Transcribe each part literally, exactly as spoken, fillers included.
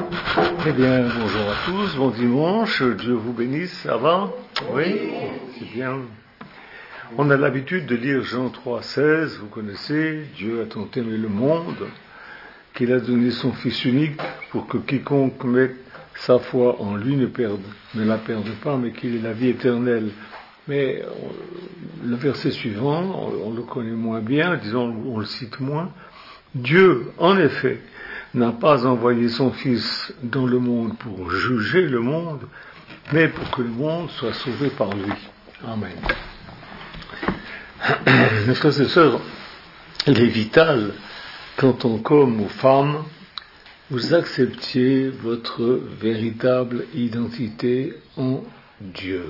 Eh bien, bonjour à tous, bon dimanche, Dieu vous bénisse, ça va? Oui, c'est bien. On a l'habitude de lire Jean trois seize, vous connaissez, Dieu a tant aimé le monde, qu'il a donné son Fils unique, pour que quiconque mette sa foi en lui ne perde, ne la perde pas, mais qu'il ait la vie éternelle. Mais le verset suivant, on le connaît moins bien, disons, on le cite moins. Dieu, en effet, n'a pas envoyé son Fils dans le monde pour juger le monde, mais pour que le monde soit sauvé par lui. Amen. Mes frères et sœurs, il est vital qu'en tant qu'homme ou femme, vous acceptiez votre véritable identité en Dieu.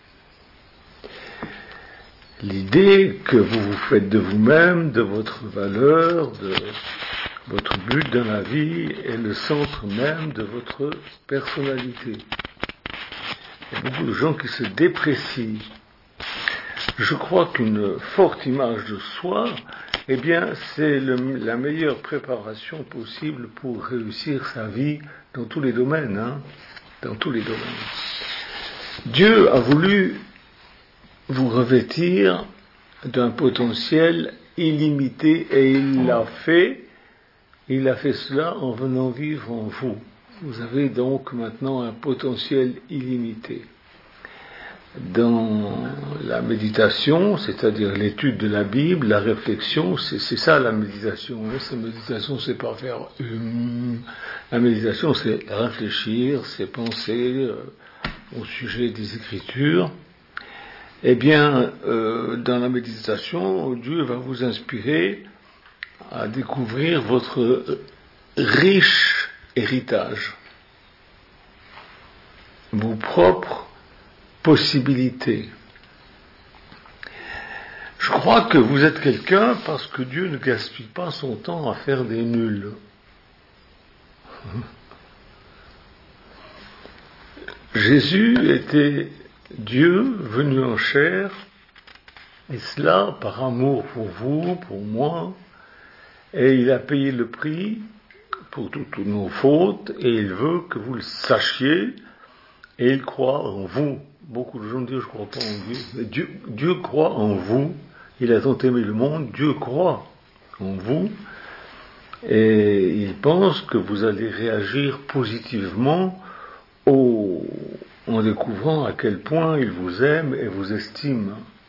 L'idée que vous vous faites de vous-même, de votre valeur, de votre but dans la vie est le centre même de votre personnalité. Il y a beaucoup de gens qui se déprécient. Je crois qu'une forte image de soi, eh bien, c'est le, la meilleure préparation possible pour réussir sa vie dans tous les domaines, hein, dans tous les domaines. Dieu a voulu vous revêtir d'un potentiel illimité et il l'a fait. Il a fait cela en venant vivre en vous. Vous avez donc maintenant un potentiel illimité. Dans la méditation, c'est-à-dire l'étude de la Bible, la réflexion, c'est, c'est ça la méditation. Hein. La méditation, c'est pas faire hum. La méditation, c'est réfléchir, c'est penser euh, au sujet des Écritures. Eh bien, euh, dans la méditation, Dieu va vous inspirer à découvrir votre riche héritage, vos propres possibilités. Je crois que vous êtes quelqu'un parce que Dieu ne gaspille pas son temps à faire des nuls. Jésus était Dieu venu en chair, et cela par amour pour vous, pour moi, et il a payé le prix pour toutes nos fautes, et il veut que vous le sachiez, et il croit en vous. Beaucoup de gens disent, je ne crois pas en Dieu. Mais Dieu, Dieu croit en vous, il a tant aimé le monde, Dieu croit en vous, et il pense que vous allez réagir positivement au, en découvrant à quel point il vous aime et vous estime.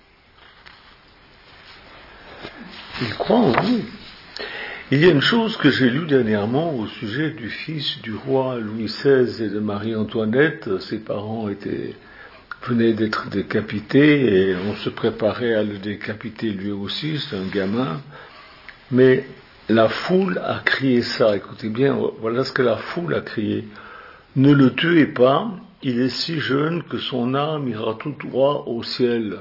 Il croit en vous. Il y a une chose que j'ai lue dernièrement au sujet du fils du roi Louis seize et de Marie-Antoinette. Ses parents étaient, venaient d'être décapités et on se préparait à le décapiter lui aussi, c'est un gamin. Mais la foule a crié ça, écoutez bien, voilà ce que la foule a crié. Ne le tuez pas, il est si jeune que son âme ira tout droit au ciel.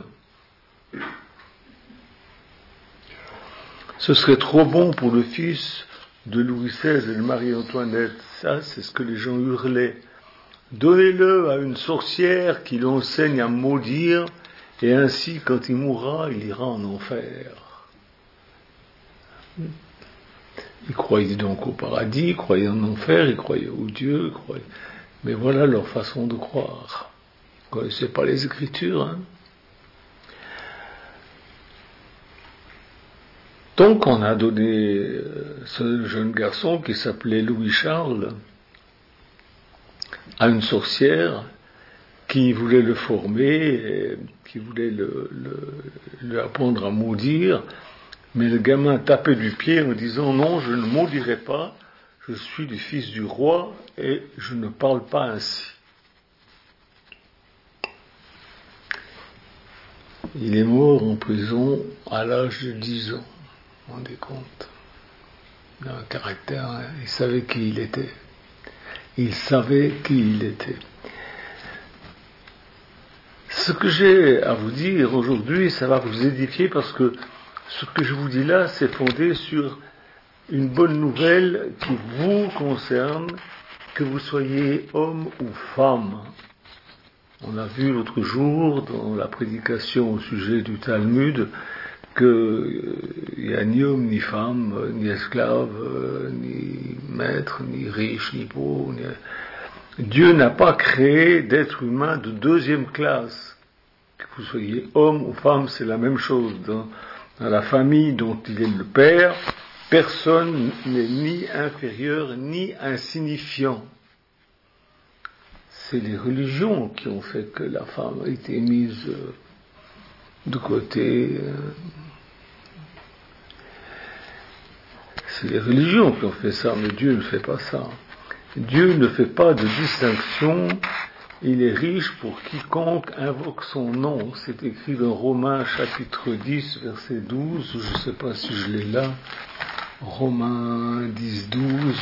Ce serait trop bon pour le fils de Louis seize et de Marie-Antoinette. Ça, c'est ce que les gens hurlaient. Donnez-le à une sorcière qui l'enseigne à maudire, et ainsi, quand il mourra, il ira en enfer. Ils croyaient donc au paradis, ils croyaient en enfer, ils croyaient au Dieu, ils croyaient... mais voilà leur façon de croire. Vous ne connaissez pas les Écritures, hein? Donc on a donné ce jeune garçon qui s'appelait Louis Charles à une sorcière qui voulait le former, et qui voulait le, le, lui apprendre à maudire, mais le gamin tapait du pied en disant non, je ne maudirai pas, je suis le fils du roi et je ne parle pas ainsi. Il est mort en prison à l'âge de dix ans. Vous vous rendez compte? Il a un caractère, hein, il savait qui il était. Il savait qui il était. Ce que j'ai à vous dire aujourd'hui, ça va vous édifier parce que ce que je vous dis là, c'est fondé sur une bonne nouvelle qui vous concerne, que vous soyez homme ou femme. On a vu l'autre jour, dans la prédication au sujet du Talmud, qu'il n'y a ni homme ni femme, ni esclave, ni maître, ni riche, ni pauvre. Ni... Dieu n'a pas créé d'être humain de deuxième classe. Que vous soyez homme ou femme, c'est la même chose. Dans, dans la famille dont il est le père, personne n'est ni inférieur ni insignifiant. C'est les religions qui ont fait que la femme a été mise de côté. C'est les religions qui ont fait ça, mais Dieu ne fait pas ça. Dieu ne fait pas de distinction, il est riche pour quiconque invoque son nom. C'est écrit dans Romains chapitre dix, verset douze, je ne sais pas si je l'ai là, Romains dix, douze,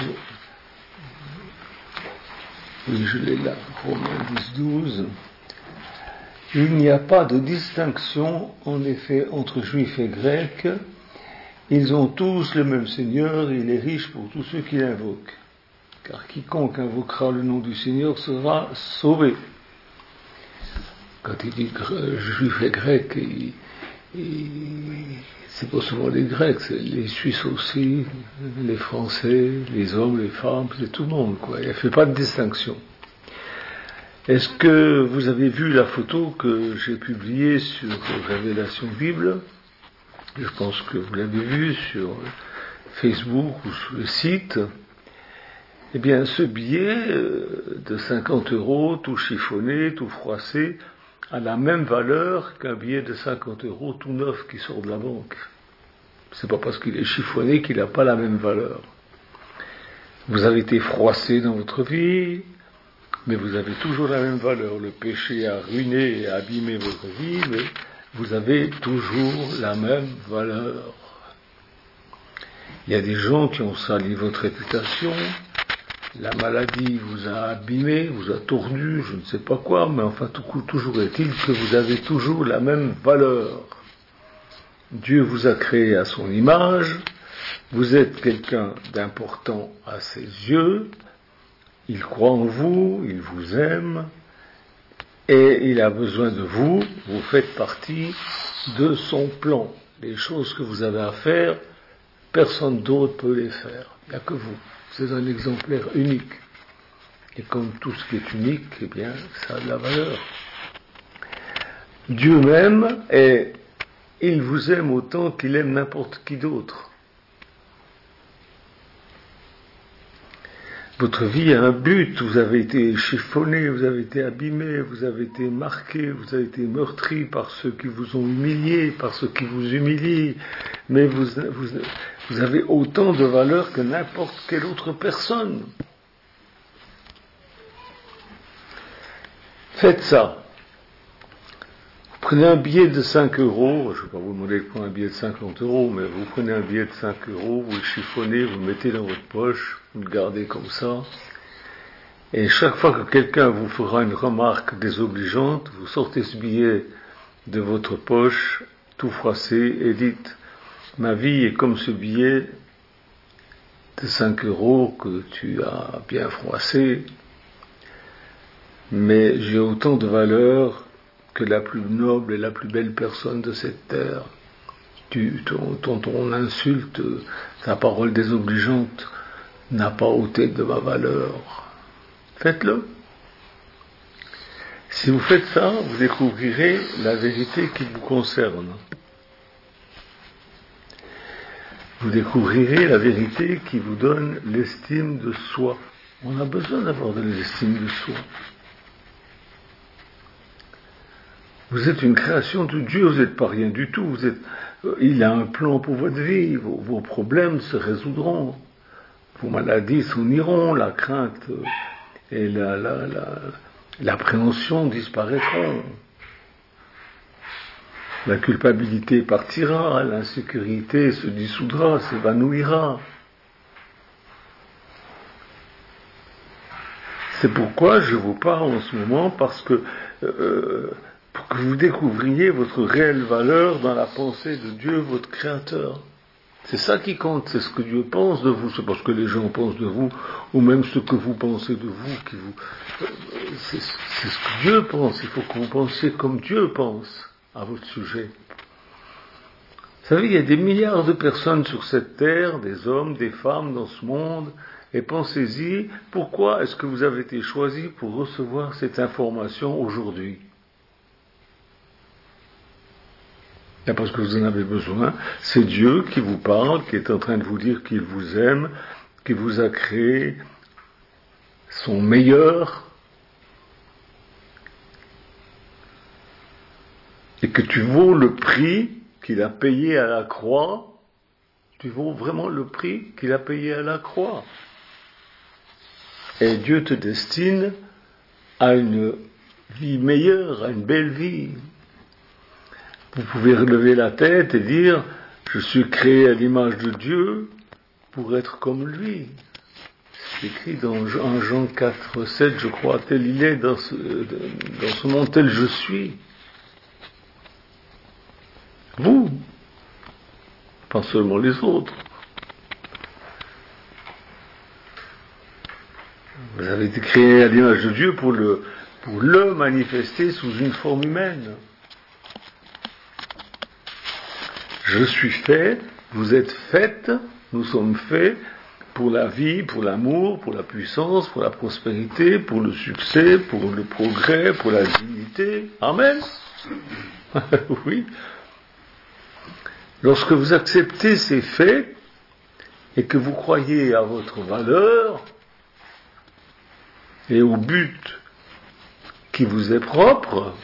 oui je l'ai là, Romains dix, douze. Il n'y a pas de distinction, en effet, entre juifs et grecs, ils ont tous le même Seigneur, il est riche pour tous ceux qui l'invoquent. Car quiconque invoquera le nom du Seigneur sera sauvé. Quand il dit juif et grec, il, il, c'est pas seulement les Grecs, c'est les Suisses aussi, les Français, les hommes, les femmes, c'est tout le monde, quoi. Il ne fait pas de distinction. Est-ce que vous avez vu la photo que j'ai publiée sur Révélation Bible? Je pense que vous l'avez vue sur Facebook ou sur le site. Eh bien, ce billet de cinquante euros, tout chiffonné, tout froissé, a la même valeur qu'un billet de cinquante euros tout neuf qui sort de la banque. C'est pas parce qu'il est chiffonné qu'il n'a pas la même valeur. Vous avez été froissé dans votre vie, mais vous avez toujours la même valeur. Le péché a ruiné et abîmé votre vie, mais vous avez toujours la même valeur. Il y a des gens qui ont sali votre réputation. La maladie vous a abîmé, vous a tordu, je ne sais pas quoi, mais enfin, tout coup, toujours est-il que vous avez toujours la même valeur. Dieu vous a créé à son image, vous êtes quelqu'un d'important à ses yeux, il croit en vous, il vous aime, et il a besoin de vous, vous faites partie de son plan. Les choses que vous avez à faire, personne d'autre peut les faire, il n'y a que vous. C'est un exemplaire unique. Et comme tout ce qui est unique, eh bien, ça a de la valeur. Dieu m'aime et il vous aime autant qu'il aime n'importe qui d'autre. Votre vie a un but, vous avez été chiffonné, vous avez été abîmé, vous avez été marqué, vous avez été meurtri par ceux qui vous ont humilié, par ceux qui vous humilient, mais vous, vous, vous avez autant de valeur que n'importe quelle autre personne. Faites ça. Vous prenez un billet de cinq euros, je ne vais pas vous demander de prendre un billet de cinquante euros, mais vous prenez un billet de cinq euros, vous le chiffonnez, vous le mettez dans votre poche, vous le gardez comme ça, et chaque fois que quelqu'un vous fera une remarque désobligeante, vous sortez ce billet de votre poche, tout froissé, et dites: ma vie est comme ce billet de cinq euros que tu as bien froissé, mais j'ai autant de valeur que la plus noble et la plus belle personne de cette terre. Tu, ton, ton, ton insulte, ta parole désobligeante n'a pas ôté de ma valeur. Faites-le. Si vous faites ça, vous découvrirez la vérité qui vous concerne. Vous découvrirez la vérité qui vous donne l'estime de soi. On a besoin d'avoir de l'estime de soi. Vous êtes une création de Dieu, vous n'êtes pas rien du tout. Vous êtes, il a un plan pour votre vie, vos, vos problèmes se résoudront, vos maladies s'en iront, la crainte et la, la, la, l'appréhension disparaîtront. La culpabilité partira, l'insécurité se dissoudra, s'évanouira. C'est pourquoi je vous parle en ce moment, parce que euh, pour que vous découvriez votre réelle valeur dans la pensée de Dieu, votre Créateur. C'est ça qui compte, c'est ce que Dieu pense de vous, c'est pas ce que les gens pensent de vous, ou même ce que vous pensez de vous, qui vous, c'est, c'est ce que Dieu pense. Il faut que vous pensiez comme Dieu pense à votre sujet. Vous savez, il y a des milliards de personnes sur cette terre, des hommes, des femmes dans ce monde, et pensez-y, pourquoi est-ce que vous avez été choisi pour recevoir cette information aujourd'hui? Et parce que vous en avez besoin, c'est Dieu qui vous parle, qui est en train de vous dire qu'il vous aime, qui vous a créé son meilleur, et que tu vaux le prix qu'il a payé à la croix, tu vaux vraiment le prix qu'il a payé à la croix. Et Dieu te destine à une vie meilleure, à une belle vie. Vous pouvez relever la tête et dire, je suis créé à l'image de Dieu pour être comme lui. C'est écrit dans Jean quatre, sept, je crois, tel il est dans ce, dans ce monde, tel je suis. Vous, pas seulement les autres. Vous avez été créé à l'image de Dieu pour le, pour le manifester sous une forme humaine. Je suis fait, vous êtes faites, nous sommes faits pour la vie, pour l'amour, pour la puissance, pour la prospérité, pour le succès, pour le progrès, pour la dignité. Amen. Oui. Lorsque vous acceptez ces faits et que vous croyez à votre valeur et au but qui vous est propre,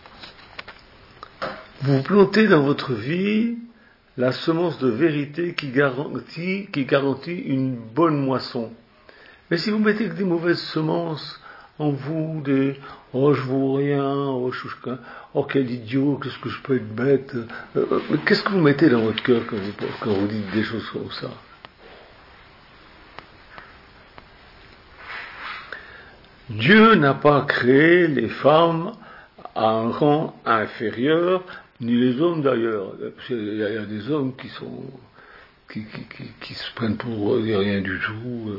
vous plantez dans votre vie la semence de vérité qui garantit, qui garantit une bonne moisson. Mais si vous mettez que des mauvaises semences en vous, des « oh je vaux rien, oh, je, je, oh quel idiot, qu'est-ce que je peux être bête euh, », mais qu'est-ce que vous mettez dans votre cœur quand vous, quand vous dites des choses comme ça? Dieu n'a pas créé les femmes à un rang inférieur, ni les hommes d'ailleurs. Il y a des hommes qui sont qui, qui, qui, qui se prennent pour rien du tout.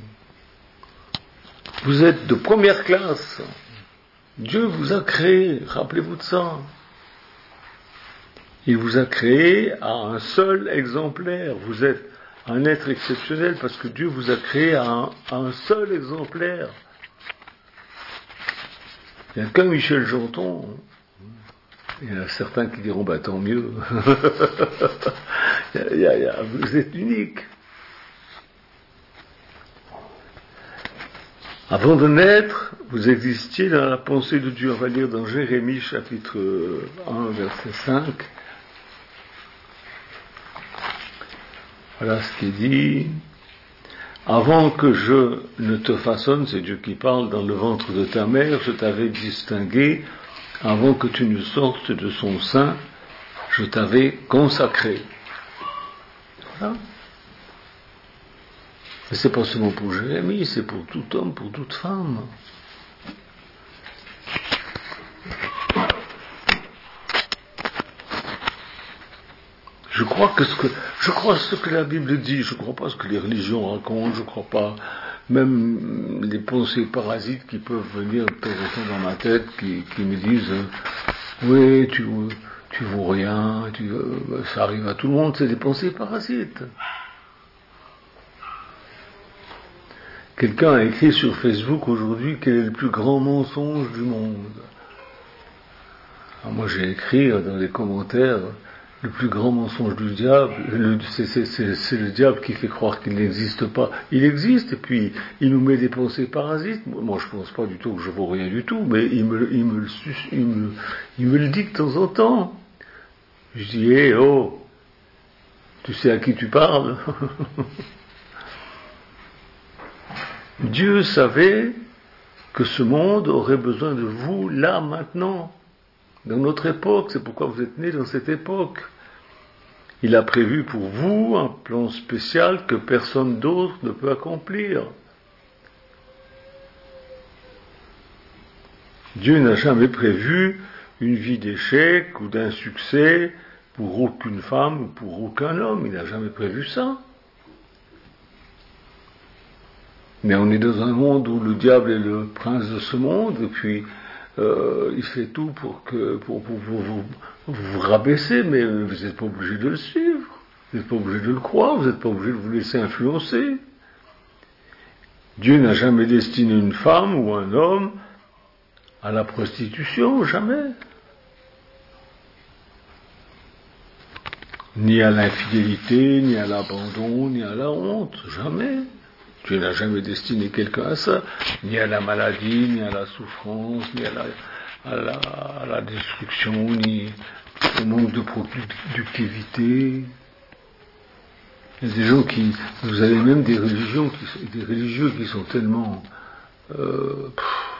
Vous êtes de première classe. Dieu vous a créé, rappelez-vous de ça. Il vous a créé à un seul exemplaire. Vous êtes un être exceptionnel parce que Dieu vous a créé à un, à un seul exemplaire. Il n'y a qu'un Michel Janton. Il y en a certains qui diront, bah tant mieux. il y a, il y a, il y a, vous êtes unique. Avant de naître, vous existiez dans la pensée de Dieu. On va lire dans Jérémie chapitre un, verset cinq. Voilà ce qui est dit. Avant que je ne te façonne, c'est Dieu qui parle, dans le ventre de ta mère, je t'avais distingué. Avant que tu ne sortes de son sein, je t'avais consacré. Voilà. Mais c'est pas seulement pour Jérémie, c'est pour tout homme, pour toute femme. Je crois que ce que, je crois ce que la Bible dit, je crois pas ce que les religions racontent, je crois pas, même les pensées parasites qui peuvent venir de temps en temps dans ma tête, qui, qui me disent, euh, oui, tu, tu vaux rien, tu, euh, ça arrive à tout le monde, c'est des pensées parasites. Quelqu'un a écrit sur Facebook aujourd'hui quel est le plus grand mensonge du monde. Alors moi j'ai écrit dans les commentaires, le plus grand mensonge du diable, le, c'est, c'est, c'est, c'est le diable qui fait croire qu'il n'existe pas. Il existe, et puis il nous met des pensées parasites. Moi je pense pas du tout que je vaux rien du tout, mais il me, il me, il me, il me le dit de temps en temps. Je dis, hé, hey, oh, tu sais à qui tu parles? Dieu savait que ce monde aurait besoin de vous là, maintenant, dans notre époque. C'est pourquoi vous êtes nés dans cette époque. Il a prévu pour vous un plan spécial que personne d'autre ne peut accomplir. Dieu n'a jamais prévu une vie d'échec ou d'insuccès pour aucune femme ou pour aucun homme. Il n'a jamais prévu ça. Mais on est dans un monde où le diable est le prince de ce monde, et puis euh, il fait tout pour que pour, pour, pour vous, vous rabaisser, mais vous n'êtes pas obligé de le suivre, vous n'êtes pas obligé de le croire, vous n'êtes pas obligé de vous laisser influencer. Dieu n'a jamais destiné une femme ou un homme à la prostitution, jamais. Ni à l'infidélité, ni à l'abandon, ni à la honte, jamais. Dieu n'a jamais destiné quelqu'un à ça, ni à la maladie, ni à la souffrance, ni à la, à la, à la destruction, ni au manque de productivité. Il y a des gens qui, vous avez même des religions, qui, des religieux qui sont tellement, euh, pff,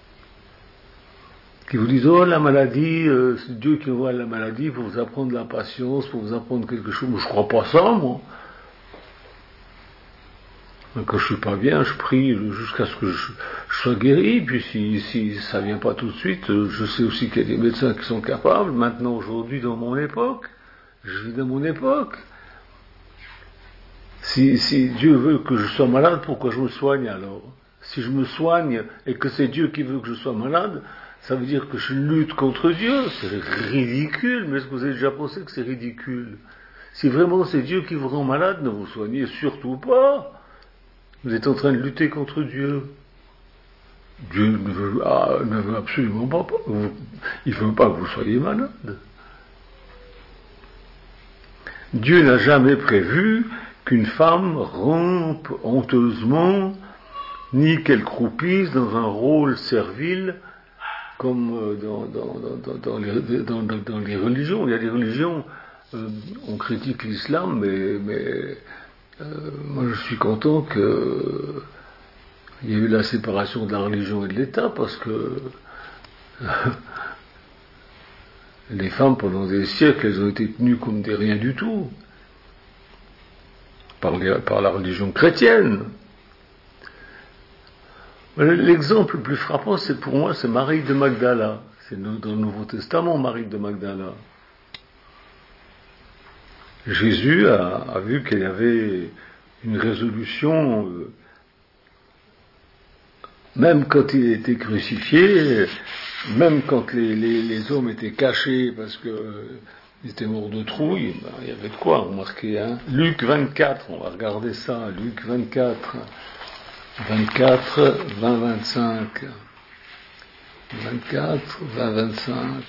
qui vous disent, oh, la maladie, euh, c'est Dieu qui envoie la maladie pour vous apprendre la patience, pour vous apprendre quelque chose. Moi, je crois pas ça, moi. Quand je suis pas bien, je prie jusqu'à ce que je, je sois guéri, puis si, si ça vient pas tout de suite, je sais aussi qu'il y a des médecins qui sont capables. Maintenant, aujourd'hui, dans mon époque, je vis dans mon époque. Si, si Dieu veut que je sois malade, pourquoi je me soigne alors? Si je me soigne et que c'est Dieu qui veut que je sois malade, ça veut dire que je lutte contre Dieu. C'est ridicule, mais est-ce que vous avez déjà pensé que c'est ridicule? Si vraiment c'est Dieu qui vous rend malade, ne vous soignez surtout pas. Vous êtes en train de lutter contre Dieu. Dieu ne veut, ah, ne veut absolument pas, vous, il ne veut pas que vous soyez malade. Dieu n'a jamais prévu qu'une femme rampe honteusement, ni qu'elle croupisse dans un rôle servile, comme dans, dans, dans, dans, les, dans, dans les religions. Il y a des religions, euh, on critique l'islam, mais, mais euh, moi je suis content que il y a eu la séparation de la religion et de l'État, parce que les femmes, pendant des siècles, elles ont été tenues comme des rien du tout, par, les, par la religion chrétienne. L'exemple le plus frappant, c'est pour moi, c'est Marie de Magdala. C'est dans le Nouveau Testament, Marie de Magdala. Jésus a, a vu qu'il y avait une résolution, euh, même quand il était crucifié, même quand les, les, les hommes étaient cachés parce qu'ils euh, étaient morts de trouille, ben, il y avait de quoi remarquer. Hein. Luc vingt-quatre, on va regarder ça, Luc vingt-quatre, vingt-quatre, vingt, vingt-cinq. vingt-quatre, vingt, vingt-cinq.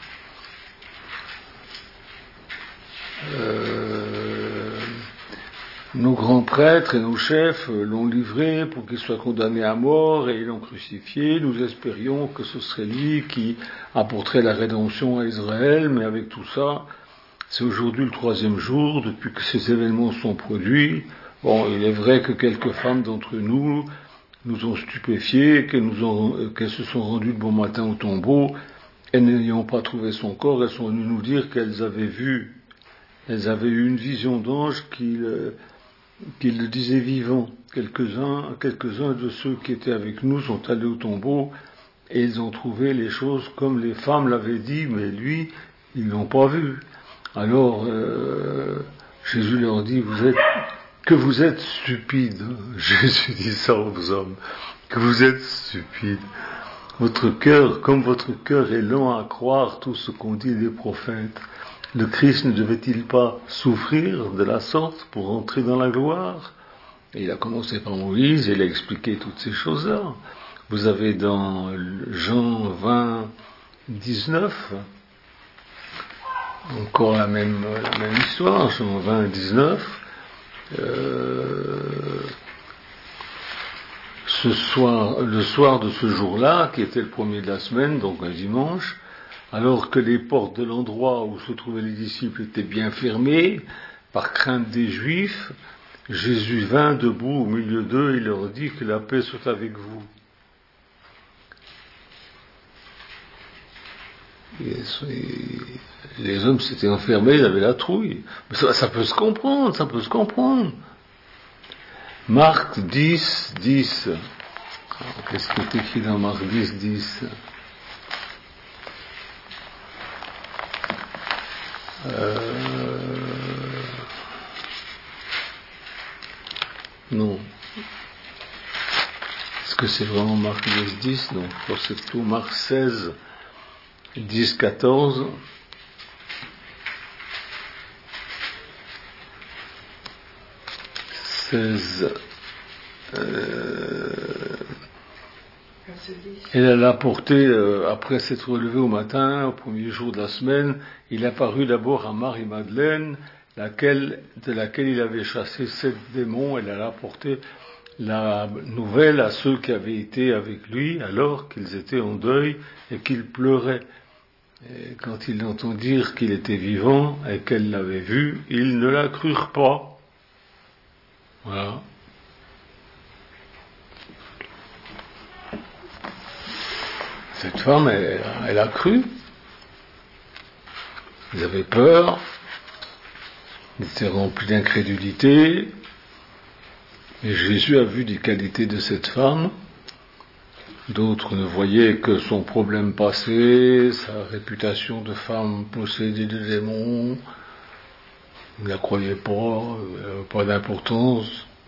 Euh, nos grands prêtres et nos chefs l'ont livré pour qu'il soit condamné à mort et ils l'ont crucifié. Nous espérions que ce serait lui qui apporterait la rédemption à Israël, mais avec tout ça, c'est aujourd'hui le troisième jour depuis que ces événements sont produits. Bon, il est vrai que quelques femmes d'entre nous nous ont stupéfiés, qu'elles, nous ont, qu'elles se sont rendues de bon matin au tombeau, et n'ayant pas trouvé son corps, elles sont venues nous dire qu'elles avaient vu, elles avaient eu une vision d'ange qui, euh, qui le disait vivant. Quelques-uns, quelques-uns de ceux qui étaient avec nous sont allés au tombeau, et ils ont trouvé les choses comme les femmes l'avaient dit, mais lui, ils l'ont pas vu. Alors, euh, Jésus leur dit, vous êtes que vous êtes stupides. Jésus dit ça aux hommes, que vous êtes stupides. Votre cœur, comme votre cœur est lent à croire tout ce qu'ont dit les prophètes, le Christ ne devait-il pas souffrir de la sorte pour entrer dans la gloire? Et il a commencé par Moïse, et il a expliqué toutes ces choses-là. Vous avez dans Jean vingt, dix-neuf, encore la même, la même histoire, Jean vingt, dix-neuf, Euh, ce soir, le soir de ce jour-là, qui était le premier de la semaine, donc un dimanche, alors que les portes de l'endroit où se trouvaient les disciples étaient bien fermées, par crainte des Juifs, Jésus vint debout au milieu d'eux et leur dit que la paix soit avec vous. Et les hommes s'étaient enfermés, ils avaient la trouille. Mais ça, ça peut se comprendre, ça peut se comprendre. Marc dix, dix. Alors, qu'est-ce qui est écrit dans Marc dix, dix? euh... Non. Est-ce que c'est vraiment Marc dix, dix? Non, je pense que c'est plutôt Marc seize, dix, quatorze. seize. Euh, elle a apporté, euh, après s'être levée au matin, au premier jour de la semaine, il apparut d'abord à Marie-Madeleine, laquelle, de laquelle il avait chassé sept démons. Elle a apporté la nouvelle à ceux qui avaient été avec lui alors qu'ils étaient en deuil et qu'ils pleuraient. Et quand ils entendirent qu'il était vivant et qu'elle l'avait vu, ils ne la crurent pas. Voilà. Cette femme, elle, elle a cru. Ils avaient peur. Ils étaient remplis d'incrédulité. Et Jésus a vu des qualités de cette femme. D'autres ne voyaient que son problème passé, sa réputation de femme possédée de démons. Ils ne la croyaient pas, pas d'importance.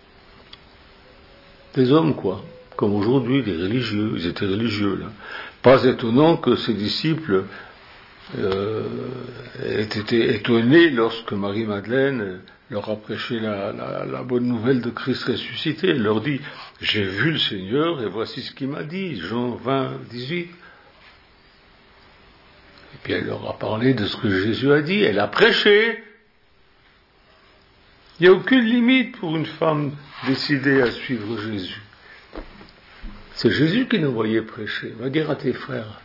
Des hommes, quoi. Comme aujourd'hui, des religieux. Ils étaient religieux, là. Pas étonnant que ses disciples euh, aient été étonnés lorsque Marie-Madeleine leur a prêché la, la, la bonne nouvelle de Christ ressuscité. Elle leur dit, j'ai vu le Seigneur et voici ce qu'il m'a dit, Jean vingt, dix-huit. Et puis elle leur a parlé de ce que Jésus a dit, elle a prêché. Il n'y a aucune limite pour une femme décidée à suivre Jésus. C'est Jésus qui nous voyait prêcher. Va dire à tes frères.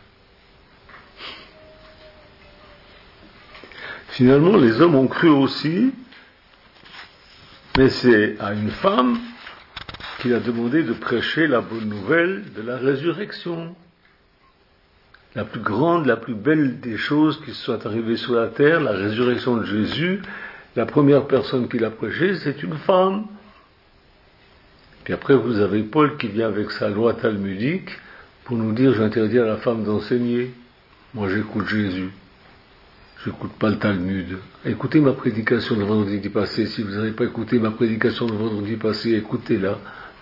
Finalement, les hommes ont cru aussi, mais c'est à une femme qu'il a demandé de prêcher la bonne nouvelle de la résurrection. La plus grande, la plus belle des choses qui soient arrivées sur la terre, la résurrection de Jésus, la première personne qui l'a prêchée, c'est une femme. Puis après, vous avez Paul qui vient avec sa loi talmudique pour nous dire, j'interdis à la femme d'enseigner. Moi, j'écoute Jésus. J'écoute pas le Talmud. Écoutez ma prédication de vendredi passé. Si vous n'avez pas écouté ma prédication de vendredi passé, écoutez-la.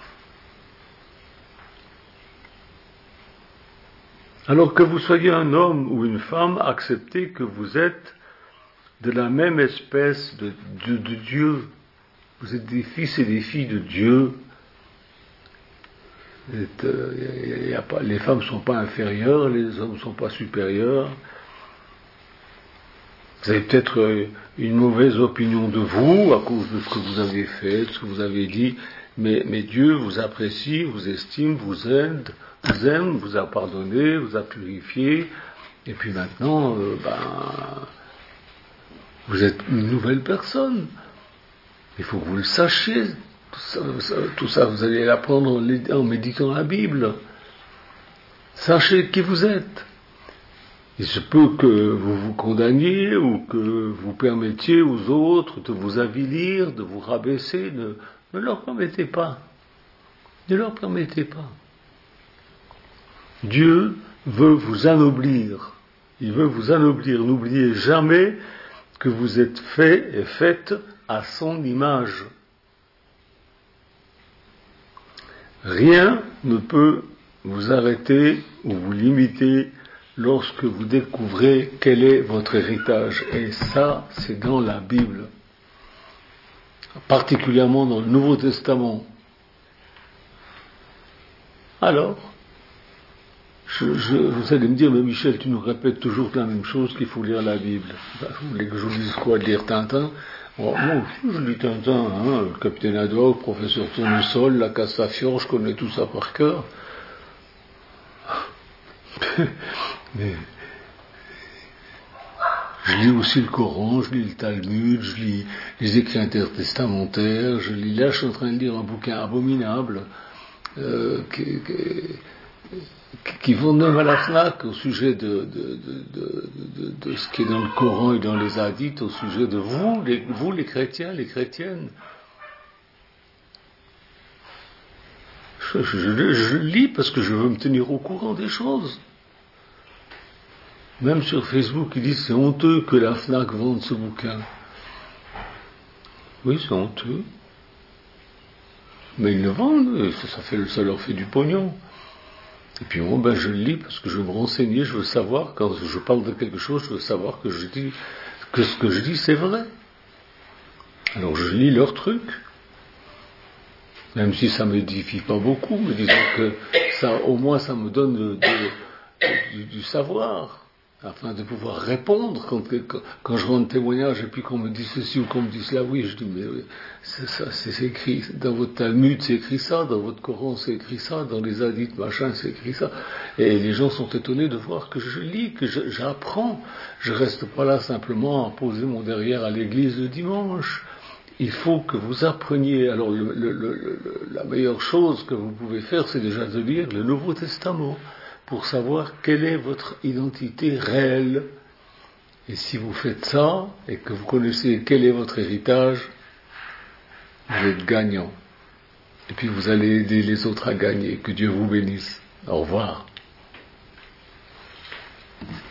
Alors que vous soyez un homme ou une femme, acceptez que vous êtes de la même espèce de, de, de Dieu. Vous êtes des fils et des filles de Dieu. Êtes, euh, y a pas, les femmes ne sont pas inférieures, les hommes ne sont pas supérieurs. Vous avez peut-être une mauvaise opinion de vous à cause de ce que vous avez fait, de ce que vous avez dit, mais, mais Dieu vous apprécie, vous estime, vous aide, vous aime, vous a pardonné, vous a purifié, et puis maintenant, euh, ben, vous êtes une nouvelle personne. Il faut que vous le sachiez. Tout ça, tout ça vous allez l'apprendre en, en méditant la Bible. Sachez qui vous êtes. Il se peut que vous vous condamniez ou que vous permettiez aux autres de vous avilir, de vous rabaisser. Ne, ne leur permettez pas. Ne leur permettez pas. Dieu veut vous anoblir. Il veut vous anoblir. N'oubliez jamais que vous êtes fait et faites à son image. Rien ne peut vous arrêter ou vous limiter lorsque vous découvrez quel est votre héritage. Et ça, c'est dans la Bible. Particulièrement dans le Nouveau Testament. Alors, je, je, vous allez me dire, mais Michel, tu nous répètes toujours la même chose qu'il faut lire la Bible. Ben, vous voulez que je vous dise quoi, de lire Tintin? Oh, moi aussi, je lis Tintin, hein, le Capitaine Haddock, le Professeur Tournesol, la Castafiore, je connais tout ça par cœur. Mais je lis aussi le Coran, je lis le Talmud, je lis les écrits intertestamentaires, je lis, là je suis en train de lire un bouquin abominable euh, qui, qui, qui vont même à la FNAC au sujet de, de, de, de, de, de ce qui est dans le Coran et dans les hadiths, au sujet de vous, les, vous les chrétiens, les chrétiennes. Je, je, je, je lis parce que je veux me tenir au courant des choses. Même sur Facebook, ils disent c'est honteux que la FNAC vende ce bouquin. Oui, c'est honteux. Mais ils le vendent, et ça, ça, fait, ça leur fait du pognon. Et puis moi, ben, je le lis parce que je veux me renseigner, je veux savoir, quand je parle de quelque chose, je veux savoir que je dis, que ce que je dis, c'est vrai. Alors je lis leurs trucs. Même si ça ne m'édifie pas beaucoup, mais disons que ça, au moins ça me donne de, de, du, du savoir, afin de pouvoir répondre quand, quand, quand je rends un témoignage et puis qu'on me dit ceci ou qu'on me dit cela, oui, je dis, mais oui, c'est ça, c'est, c'est écrit, dans votre Talmud c'est écrit ça, dans votre Coran c'est écrit ça, dans les hadiths machin c'est écrit ça, et les gens sont étonnés de voir que je lis, que je, j'apprends, je reste pas là simplement à poser mon derrière à l'église le dimanche. Il faut que vous appreniez. Alors le, le, le, le, la meilleure chose que vous pouvez faire, c'est déjà de lire le Nouveau Testament pour savoir quelle est votre identité réelle. Et si vous faites ça et que vous connaissez quel est votre héritage, vous êtes gagnant. Et puis vous allez aider les autres à gagner. Que Dieu vous bénisse. Au revoir.